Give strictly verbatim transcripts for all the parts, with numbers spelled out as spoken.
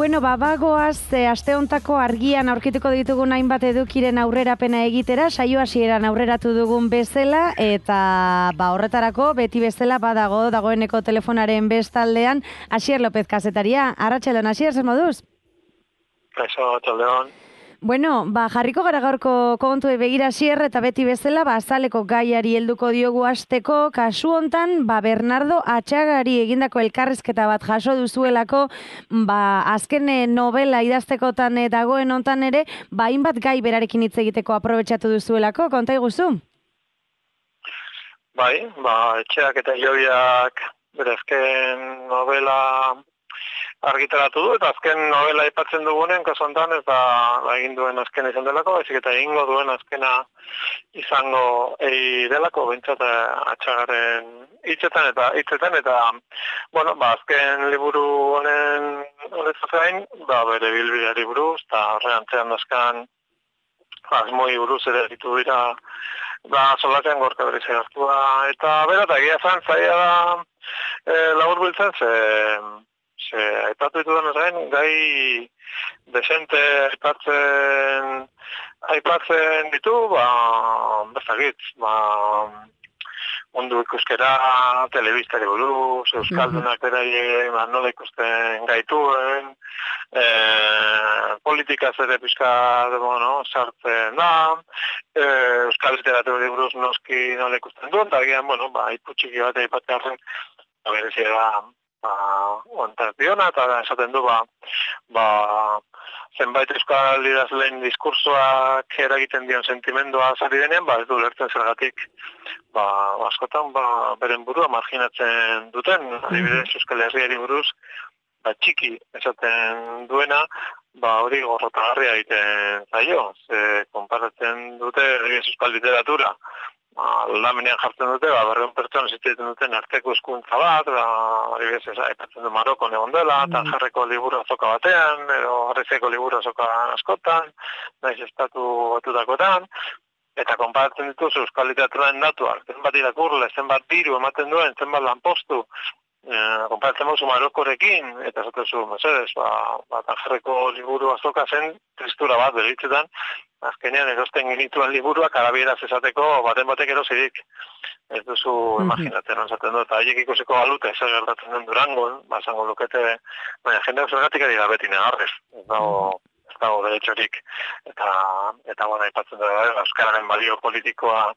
Bueno, babagoaz, e, aste hontako argian aurkituko ditugun hainbat edukiren aurrerapena egitera, saio hasieran aurreratu dugun bezala, eta ba horretarako beti bezala badago dagoeneko telefonaren bestaldean Asier López kazetaria. Arratsaldeon, Asier, zer moduz? Kaixo, arratsaldeon. Bueno, ba, jarriko gara gaurko kontuei begira, Asier, eta beti bezala, ba, azaleko gaiari helduko diogu hasteko. Kasu hontan, ba, Bernardo Atxagari egindako elkarrizketa bat jaso duzuelako, ba, azken novela idaztekotan dagoen hontan ere, ba, hainbat gai berarekin hitz egiteko aprobetxatu duzuelako, konta iguzu? Bai, ba, Etxeak eta Ilobiak bere azken novela argitaratu du, eta azken novela aipatzen dugunen, kasu honetan ez da egin duen azkena izan delako, baizik eta egingo duen azkena izango ei delako, behintzat Atxagaren hitzetan eta hitzetan eta bueno, ba, azken liburu honen honetaz gain, ba, bere bilbideari buruz, eta horrean dazkan asmoi buruz ere ditu dira, ba, solatean gorka bere hartua, eta bera, eta egia zan, zaila da e, labur biltzen, ze Ze, aipatu ditudan gain, gai desente aipatzen, aipatzen ditu, ba, bezagitz, ba, mundu ikuskera, telebistari buruz, euskaldunak eraie, ba, nola ikusten gaituen, e, politikaz ere pixka, bueno, sartzen da, e, euskal literaturi buruz noski nola ikusten duen, eta gian, bueno, ba, iputxiki bat aipatzen arren, berezia da, ba, ontaz diona, eta esaten du, ba, ba, zenbait euskal idazleen diskursoak eragiten dion sentimendua zari denean, ba, ez du lertzen zergatik, ba, askotan, ba, beren burua marginatzen duten, adibidez Euskal Herriari buruz, ba, txiki esaten duena, ba, hori gorrotagarria egiten zaio, ze konparatzen dute euskal literatura, aldamenean jartzen dute, ba, berreun pertsona zitzaiten duten arteko eskuntza bat, ba, hori bez, aipatzen du Marokon egon dela, eta mm. jarreko liburu azoka batean, edo harrizeko liburu azoka askotan, naiz estatu batutakotan, eta konparatzen dituz euskal literaturaren datuak, zenbat irakurle, zenbat diru ematen duen, zenbat lanpostu, eh, konparatzen mozu Marokorekin, eta esaten zu, mesedez, ba, ba, jarreko liburu azoka zen tristura bat beritzetan, azkenean erosten genituen liburuak arabieraz esateko baten batek erosirik. Ez duzu mm-hmm. imaginatzen, esaten du, eta haiek ikusiko balute, ez gertatzen den Durangon, basango lukete, baina jendeak zergatik ari da beti negarrez. Ez dago, ez dago derechorik, eta, eta bueno, aipatzen da, euskararen balio politikoa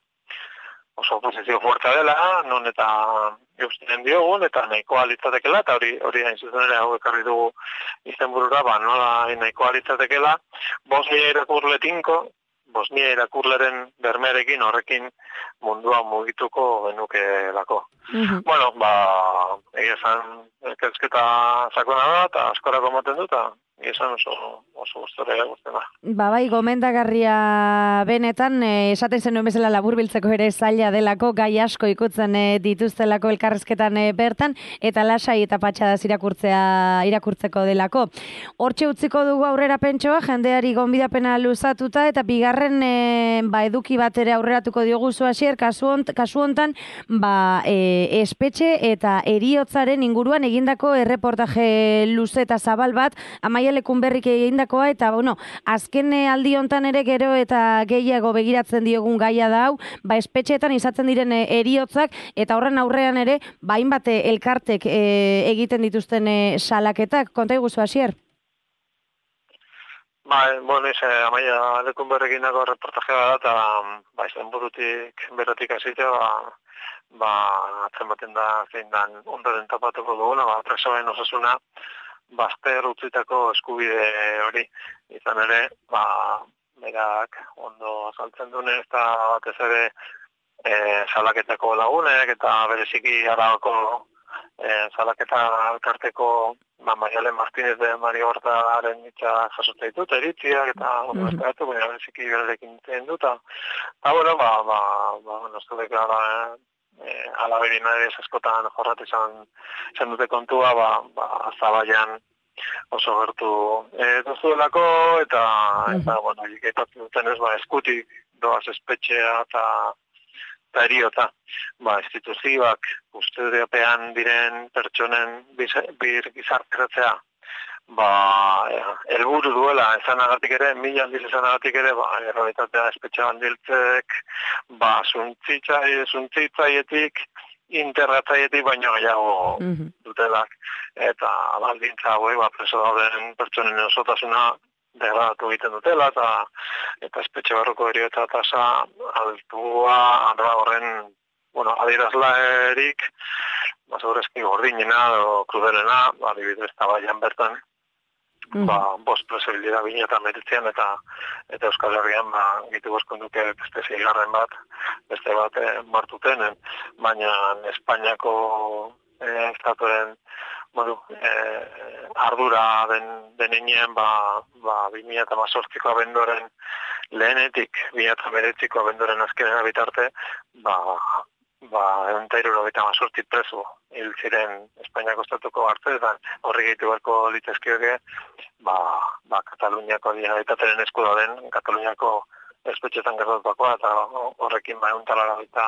oso oposizio fuertea dela, non eta eusten diogun, eta nahikoa litzatekela, eta hori hori hain zuzen ere hau ekarri dugu izenburura, ba, nola nahikoa litzatekela, Bosnia irakurle tinko, Bosnia irakurleren bermearekin horrekin mundua mugituko genukelako. Mm-hmm. Bueno, ba, egia esan, elkezketa sakona da, eta askorako moten dut, eta egia esan oso, oso gustore guztien da. Ba, bai, gomendagarria benetan, eh, esaten zenuen bezala laburbiltzeko ere zaila delako, gai asko ikutzen eh, dituztelako elkarrezketan eh, bertan, eta lasai eta patxadaz irakurtzea irakurtzeko delako. Hortxe utziko dugu aurrera pentsoa, jendeari gonbidapena luzatuta, eta bigarren eh, ba, eduki bat ere aurreratuko diogu zu Asier, kasu, ont, kasu hontan, ba, eh, espetxe eta heriotzaren inguruan egindako erreportaje luze eta zabal bat, Amaia Lekunberrik egindakoa, eta bueno, azken aldi hontan ere gero eta gehiago begiratzen diogun gaia da hau, ba espetxeetan izatzen diren heriotzak, eta horren aurrean ere, ba hainbat elkartek e, egiten dituzten e, salaketak. Konta iguzu, Asier? Ba, bueno, ez, Amaia Lekunberrik egindako reportajea da, eta ba, izan burutik, berotik azitea, ba, ba, atzen baten da, zein dan, ondoren tapatuko duguna, ba, presoen osasuna, bazter utzitako eskubide hori, izan ere, ba, berak ondo azaltzen dune, eta batez ere e, salaketako lagunek, eta bereziki Arabako e, salaketa elkarteko ba, Maialen Martínez de Mario Hortaren hitza jasotza ditut, eritziak, eta mm-hmm. esperatu, baina bereziki berarekin zen dut, eta, bueno, ba, ba, ba, nostudek gara, eh? E, alaberi nahi askotan jorrat izan, izan dute kontua, ba, ba, zabaian oso gertu e, duzuelako, eta, mm-hmm. eta bueno, ikaipatzen duten ez, ba, eskutik doaz espetxea eta eta eriota, ba, instituzioak ustedeapean diren pertsonen bir gizarteratzea, ba, helburu duela esanagatik ere, mila aldiz esanagatik ere, ba, errealitatea espetxe bandiltzek, ba, zuntzitzaie, zuntzitzaietik, interratzaietik baino gehiago Mhm. dutelak, eta baldintza hauek, ba, preso dauden pertsonen osotasuna degradatu egiten dutela, eta, eta espetxe barruko heriotza tasa altua, da horren, bueno, adierazlaerik, ba, segurazki gordinena edo krudelena, ba, adibidez, tabaian bertan, ba, bost preso hil dira bina eta meritzean, eta, eta Euskal Herrian, ba, gitu boskon duke beste zeigarren bat, beste bat eh, martutenen, baina Espainiako eh, estatuaren, bueno, eh, ardura den, denean, ba, ba, bi mila hemezortziko abenduaren lehenetik, bi mila hemeretziko abenduaren azkenera bitarte, ba, ba, egun eta hirurogeita hemezortzi preso hil ziren Espainiako estatuko arteetan, horri gehitu beharko litezkioke, ba, ba, Kataluniako Generalitateren esku dauden, Kataluniako espetxetan gertatutakoa, eta horrekin ba, egun talara eta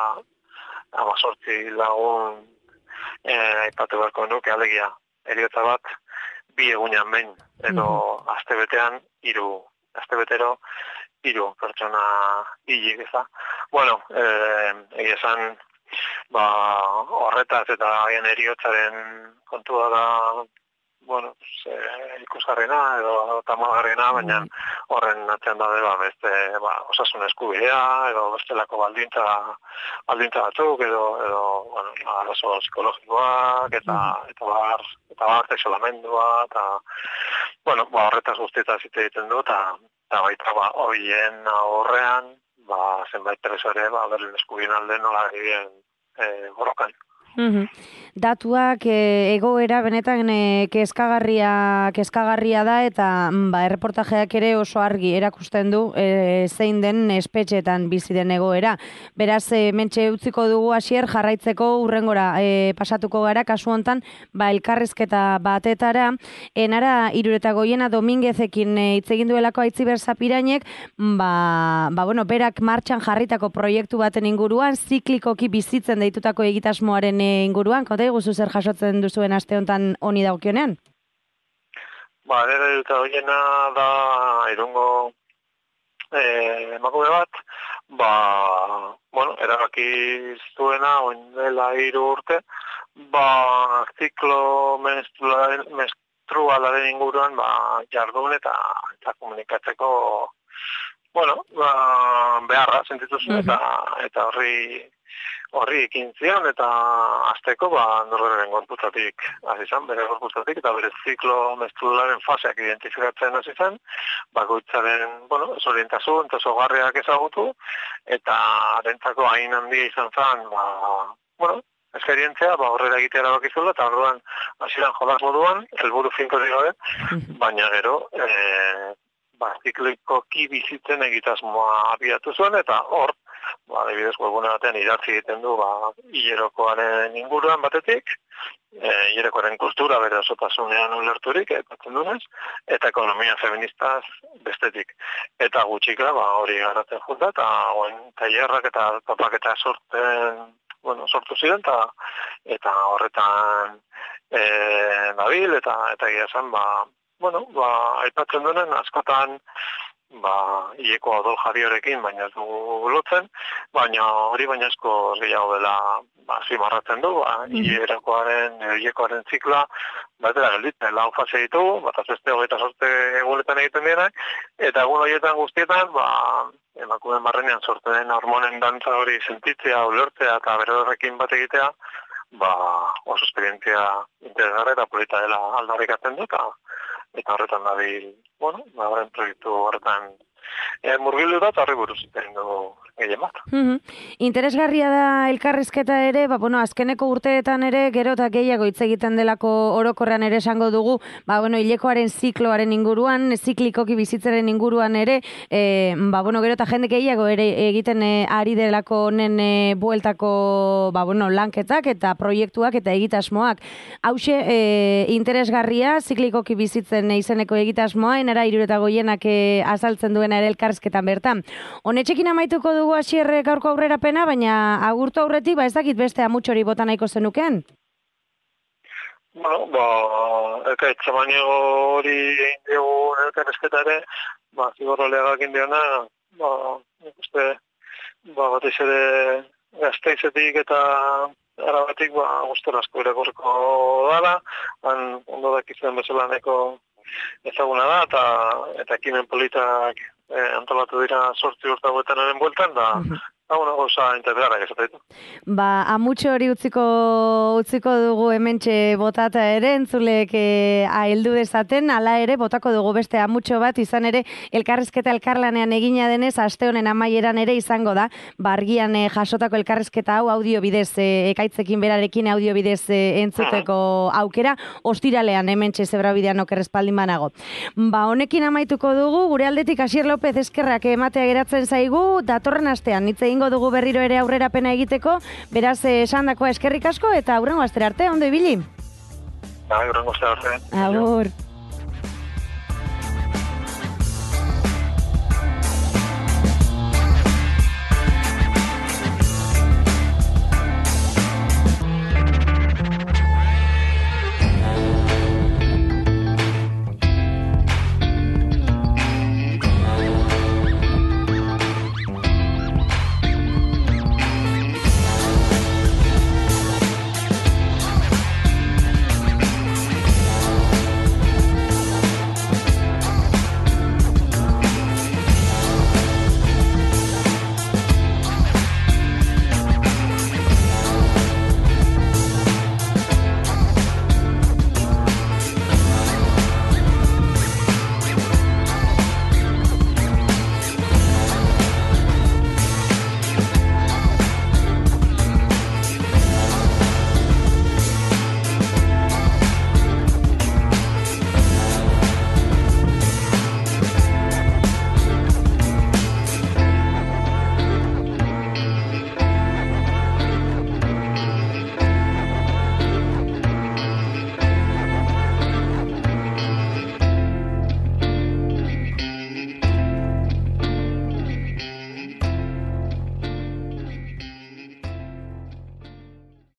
hemezortzi lagun eh, aipatu beharko nuke, alegia, heriotza bat, bi egunean behin, edo mm-hmm. astebetean, hiru, astebetero, hiru pertsona hilik, ez da. Bueno, eh, egia esan, ba, horretaz eta haien heriotzaren kontua da, bueno, ze, ikusgarrena edo tamalgarrena, baina horren atzean da ba, beste ba, osasun eskubidea edo bestelako baldintza baldintza batzuk edo edo bueno, arazo psikologikoak eta eta bar eta bar isolamendua eta bueno, ba horretaz guztietaz hitz egiten du eta eta baita ba hoien aurrean ba zenbait preso ere ba beren eskubideen alde nola egin eh borrokan. Uhum. Datuak e, egoera benetan e, kezkagarria, kezkagarria da eta ba, erreportajeak ere oso argi erakusten du e, zein den espetxeetan bizi den egoera. Beraz, e, mentxe utziko dugu hasier jarraitzeko urrengora e, pasatuko gara, kasu hontan ba, elkarrizketa batetara, enara Irureta Goiena Dominguezekin hitz e, egin duelako Aitziber Zapirainek, ba, ba, bueno, berak martxan jarritako proiektu baten inguruan, ziklikoki bizitzen deitutako egitasmoaren inguruan, konta iguzu zer jasotzen duzuen aste honetan honi dagokionean? Ba, nire Irureta Goiena da Irungo eh, emakume bat, ba, bueno, erabaki zuena, oin dela hiru urte, ba, ziklo menstrualaren inguruan, ba, jardun eta, eta komunikatzeko, bueno, ba, beharra sentitu zuen, eta, eta horri horri ekin zion, eta azteko, ba, norberaren gorputzatik hasi zen, bere gorputzatik, eta bere ziklo menstrualaren faseak identifikatzen hasi zen, bakoitzaren, bueno, ezorientasun, eta zogarriak ezagutu, eta arentzako hain handia izan zen, ba, bueno, esperientzia, ba, horrela egitea erabakizula, eta orduan, hasieran jolas moduan, helburu finkorik gabe, baina gero, e, ba, ziklikoki bizitzen egitasmoa abiatu zuen, eta hor, ba, adibidez, webgune batean idatzi egiten du, ba, hilerokoaren inguruan batetik, e, hilerokoaren kultura bere osotasunean ulerturik, epatzen dunez, eta ekonomia feministaz bestetik. Eta gutxika, ba, hori garatzen junta, eta oen tailerrak eta topaketa sorten, bueno, sortu ziren, eta, eta horretan e, dabil, eta eta egia zen, ba, bueno, ba, aipatzen duen, askotan, ba, hileko odol jariorekin, baina ez dugu lotzen, baina hori baina esko gehiago dela ba, zimarratzen du, ba, hilerakoaren, hilekoaren zikla, batera gelditzen, lau fase ditugu, bat azbeste hogeita sorte egunetan egiten dienak, eta egun horietan guztietan, ba, emakumeen barrenean sortzen den hormonen dantza hori sentitzea, ulertzea eta bere horrekin bat egitea, ba, oso esperientzia interesgarra eta polita dela aldarrikatzen du, eta eta horretan dabil, bueno, ba, horren proiektu horretan e, murgildu da, eta horri buruz egin dugu gehien bat. Mm-hmm. Interesgarria da elkarrizketa ere, ba, bueno, azkeneko urteetan ere, gero eta gehiago hitz egiten delako orokorrean ere esango dugu, ba, bueno, hilekoaren zikloaren inguruan, ziklikoki bizitzaren inguruan ere, e, ba, bueno, gero eta jende gehiago ere egiten e, ari delako honen e, bueltako, ba, bueno, lanketak eta proiektuak eta egitasmoak. Hauxe, e, interesgarria, ziklikoki bizitzen izeneko egitasmoa, enara Irureta Goienak e, azaltzen duena ere elkarrizketan bertan. Honetxekin amaituko dugu hasierre gaurko aurrerapena, baina agurtu aurretik, ba ez dakit beste amutxori bota nahiko zenukeen? Bueno, ba, eka etxamaniego hori egin diogu elkarrezketa ere, ba, zigorroleagak indiona, ba, nik uste, ba, batez ere Gasteizetik eta Arabatik, ba, gustora asko irakurriko dala, han ondo dakizuen bezala neko ezaguna da, eta, eta ekimen politak eh, antolatu dira sortzi urtagoetanaren bueltan, da, ba, bueno, gauza interesgarrak esateitu. Ba, amutxo hori utziko utziko dugu hementxe botata ere, entzulek e, heldu dezaten, hala ere, botako dugu beste amutxo bat, izan ere, elkarrezketa elkarlanean egina denez, aste honen amaieran ere izango da, bargian e, jasotako elkarrezketa hau audio bidez, e, ekaitzekin berarekin audio bidez e, entzuteko aukera, ostiralean hementxe zebrabidean okerrezpaldin banago. Ba, honekin amaituko dugu, gure aldetik Asier López eskerrak ematea geratzen zaigu, datorren astean, hitz egingo dugu berriro ere aurrerapena egiteko, beraz esandakoa eskerrik asko eta hurrengo astera arte, ondo ibili. Bai, hurrengo astera arte. Agur.